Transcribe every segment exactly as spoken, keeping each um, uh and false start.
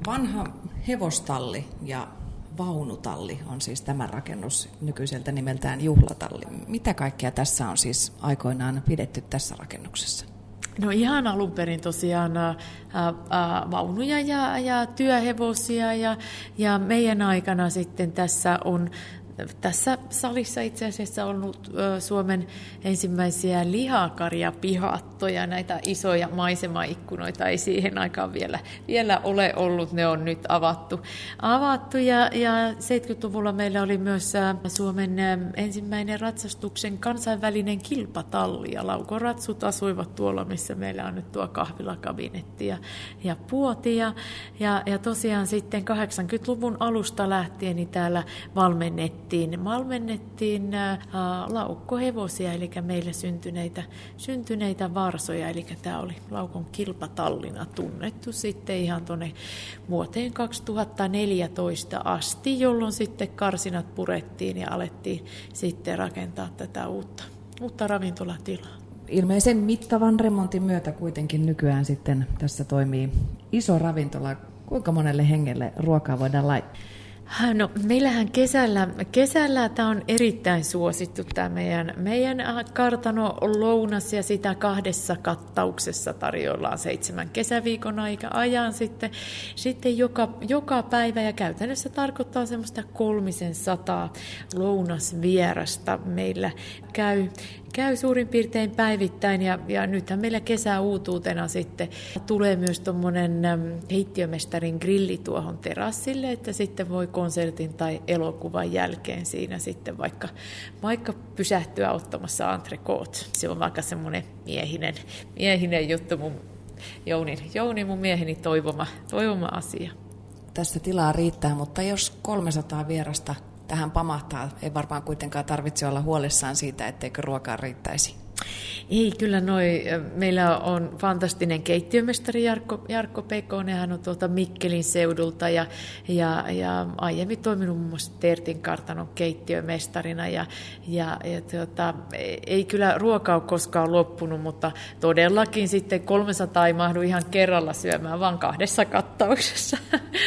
Vanha hevostalli ja vaunutalli on siis tämä rakennus nykyiseltä nimeltään Juhlatalli. Mitä kaikkea tässä on siis aikoinaan pidetty tässä rakennuksessa? No ihan alun perin tosiaan ä, ä, vaunuja ja, ja työhevosia ja, ja meidän aikana sitten tässä on tässä salissa itse asiassa on ollut ö, Suomen ensimmäisiä lihakarjapihattoja, näitä isoja maisemaikkunoita ei siihen aikaan vielä, vielä ole ollut, ne on nyt avattu. avattu ja, ja seitsemänkymmentäluvulla meillä oli myös ä, Suomen ä, ensimmäinen ratsastuksen kansainvälinen kilpatalli ja laukoratsut asuivat tuolla, missä meillä on nyt tuo kahvilakabinetti ja, ja puoti ja, ja, ja tosiaan sitten kahdeksankymmentäluvun alusta lähtien niin täällä valmennettiin Malmennettiin ä, laukkohevosia, eli meille syntyneitä, syntyneitä varsoja, eli tämä oli Laukon kilpatallina tunnettu sitten ihan tuonne vuoteen kaksituhattaneljätoista asti, jolloin sitten karsinat purettiin ja alettiin sitten rakentaa tätä uutta, uutta ravintolatilaa. Ilmeisen mittavan remontin myötä kuitenkin nykyään sitten tässä toimii iso ravintola. Kuinka monelle hengelle ruokaa voidaan laittaa? No, meillähän kesällä, kesällä tämä on erittäin suosittu tämä meidän, meidän kartano lounas ja sitä kahdessa kattauksessa tarjoillaan seitsemän kesäviikon aika ajan sitten, sitten joka, joka päivä ja käytännössä tarkoittaa semmoista kolmisen sataa lounasvierasta meillä käy. Käy suurin piirtein päivittäin ja, ja nythän meillä kesäuutuutena sitten tulee myös tuommoinen keittiömestarin grilli tuohon terassille, että sitten voi konsertin tai elokuvan jälkeen siinä sitten vaikka, vaikka pysähtyä ottamassa entrecote. Se on vaikka semmoinen miehinen, miehinen juttu, mun Jouni, Jouni mun mieheni toivoma, toivoma asia. Tässä tilaa riittää, mutta jos kolmesataa vierasta tähän pamahtaa, ei varmaan kuitenkaan tarvitse olla huolissaan siitä, etteikö ruokaa riittäisi. Ei, kyllä noi, meillä on fantastinen keittiömestari Jarkko, Jarkko Pekonen, hän on tuolta Mikkelin seudulta ja, ja, ja aiemmin toiminut muun muassa Tertin kartanon keittiömestarina ja, ja, ja tuota, ei kyllä ruoka ole koskaan loppunut, mutta todellakin sitten kolmesataa ei mahdu ihan kerralla syömään, vaan kahdessa kattauksessa.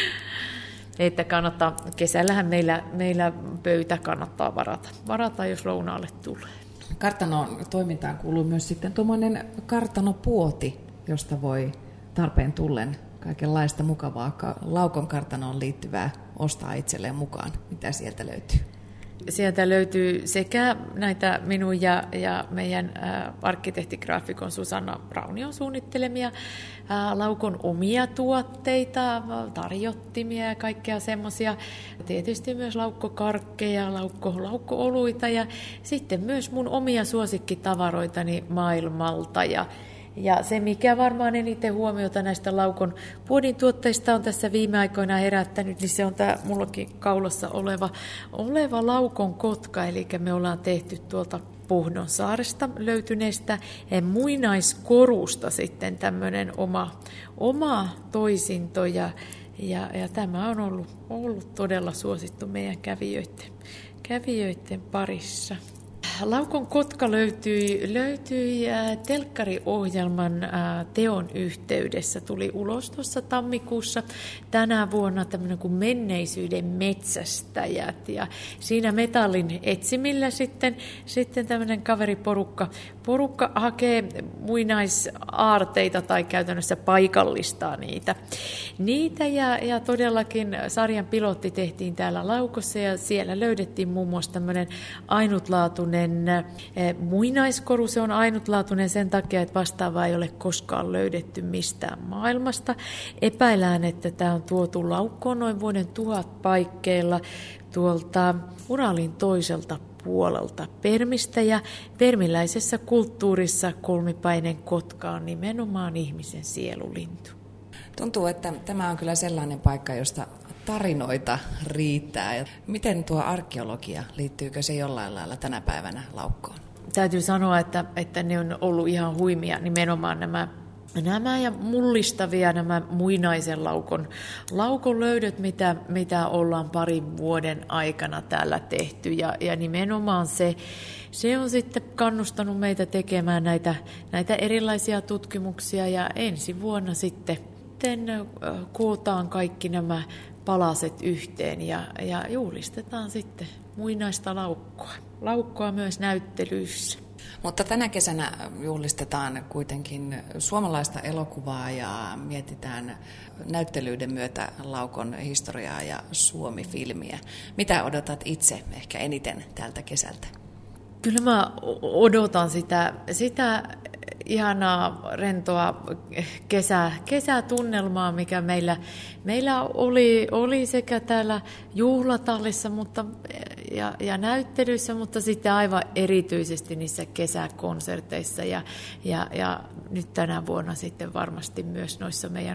Että kannattaa, kesällähän meillä, meillä pöytä kannattaa varata, varata, jos lounaalle tulee. Kartanon toimintaan kuuluu myös sitten tuommoinen kartanopuoti, josta voi tarpeen tullen kaikenlaista mukavaa Laukon kartanoon liittyvää ostaa itselleen mukaan. Mitä sieltä löytyy? Sieltä löytyy sekä näitä minun ja, ja meidän ä, arkkitehtigraafikon Susanna Raunion suunnittelemia ä, Laukon omia tuotteita, tarjottimia ja kaikkea semmoisia. Tietysti myös laukkokarkkeja, laukko, laukko-oluita ja sitten myös mun omia suosikkitavaroitani maailmalta. Ja, ja se, mikä varmaan eniten huomiota näistä Laukon puodin tuotteista on tässä viime aikoina herättänyt, niin se on tämä mullakin kaulassa oleva, oleva Laukon kotka. Eli me ollaan tehty tuolta Puhdonsaaresta löytyneestä muinaiskorusta sitten tämmöinen oma, oma toisinto. Ja, ja, ja tämä on ollut, ollut todella suosittu meidän kävijöiden, kävijöiden parissa. Laukon kotka löytyi, löytyi telkkariohjelman teon yhteydessä. Tuli ulos tuossa tammikuussa tänä vuonna tämmöinen kuin Menneisyyden metsästäjät. Ja siinä metallin etsimillä sitten, sitten tämmöinen kaveriporukka porukka hakee muinaisaarteita tai käytännössä paikallistaa niitä. Niitä ja, ja todellakin sarjan pilotti tehtiin täällä Laukossa ja siellä löydettiin muun muassa tämmöinen ainutlaatuinen muinaiskoru. Se on ainutlaatuinen sen takia, että vastaavaa ei ole koskaan löydetty mistään maailmasta. Epäillään, että tämä on tuotu Laukkoon noin vuoden tuhat paikkeilla tuolta Uralin toiselta puolelta Permistä, ja permiläisessä kulttuurissa kolmipäinen kotka on nimenomaan ihmisen sielulintu. Tuntuu, että tämä on kyllä sellainen paikka, josta tarinoita riittää. Miten tuo arkeologia, liittyykö se jollain lailla tänä päivänä Laukkoon? Täytyy sanoa, että, että ne on ollut ihan huimia nimenomaan nämä Nämä ja mullistavia nämä muinaisen laukon, laukon löydöt, mitä, mitä ollaan parin vuoden aikana täällä tehty. Ja, ja nimenomaan se, se on sitten kannustanut meitä tekemään näitä, näitä erilaisia tutkimuksia. Ja ensi vuonna sitten sitten kootaan kaikki nämä palaset yhteen ja, ja juhlistetaan sitten muinaista laukkoa. Laukkoa myös näyttelyissä. Mutta tänä kesänä juhlistetaan kuitenkin suomalaista elokuvaa ja mietitään näyttelyiden myötä Laukon historiaa ja Suomi-filmiä. Mitä odotat itse ehkä eniten tältä kesältä? Kyllä mä odotan sitä, sitä ihanaa rentoa kesä, kesätunnelmaa, mikä meillä, meillä oli, oli sekä täällä juhlatallissa mutta, ja, ja näyttelyissä, mutta sitten aivan erityisesti niissä kesäkonserteissa ja, ja, ja nyt tänä vuonna sitten varmasti myös noissa meidän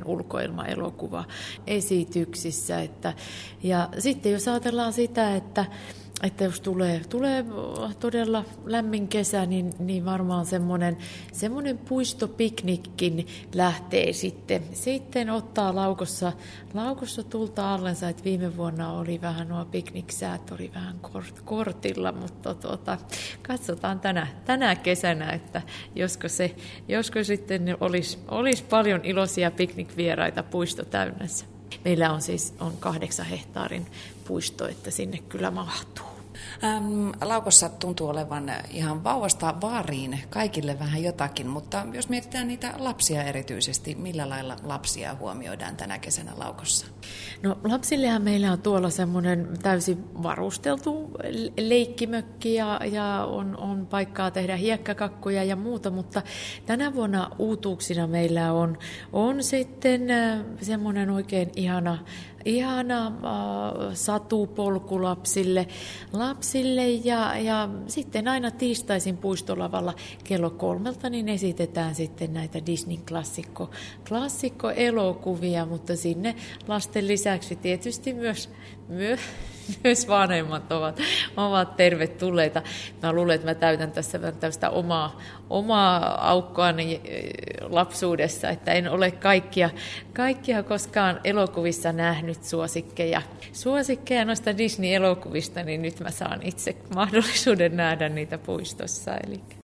ulkoilmaelokuvaesityksissä. Että, ja sitten jos ajatellaan sitä, että Että jos tulee, tulee todella lämmin kesä, niin, niin varmaan semmoinen, semmoinen puistopiknikkin lähtee sitten, sitten ottaa laukossa, laukossa tulta allensa, että viime vuonna oli vähän nuo pikniksäät, oli vähän kort, kortilla, mutta tuota, katsotaan tänä, tänä kesänä, että josko, se, josko sitten olisi, olisi paljon iloisia piknikvieraita puisto täynnässä. Meillä on siis on kahdeksan hehtaarin puisto, että sinne kyllä mahtuu. Ähm, Laukossa tuntuu olevan ihan vauvasta vaariin kaikille vähän jotakin, mutta jos mietitään niitä lapsia erityisesti, millä lailla lapsia huomioidaan tänä kesänä Laukossa? No lapsillehan meillä on tuolla semmoinen täysin varusteltu leikkimökki ja, ja on, on paikkaa tehdä hiekkakakkuja ja muuta, mutta tänä vuonna uutuuksina meillä on, on sitten semmoinen oikein ihana Ihana äh, satupolku lapsille, lapsille ja, ja sitten aina tiistaisin puistolavalla kello kolmelta niin esitetään sitten näitä Disneyn klassikko, klassikkoelokuvia, mutta sinne lasten lisäksi tietysti myös, myös, myös vanhemmat ovat, ovat tervetulleita. Mä luulen, että mä täytän tässä tällaista omaa, omaa aukkoani lapsuudessa, että en ole kaikkia, kaikkia koskaan elokuvissa nähnyt suosikkeja. Suosikkeja noista Disney-elokuvista, niin nyt mä saan itse mahdollisuuden nähdä niitä puistossa. Eli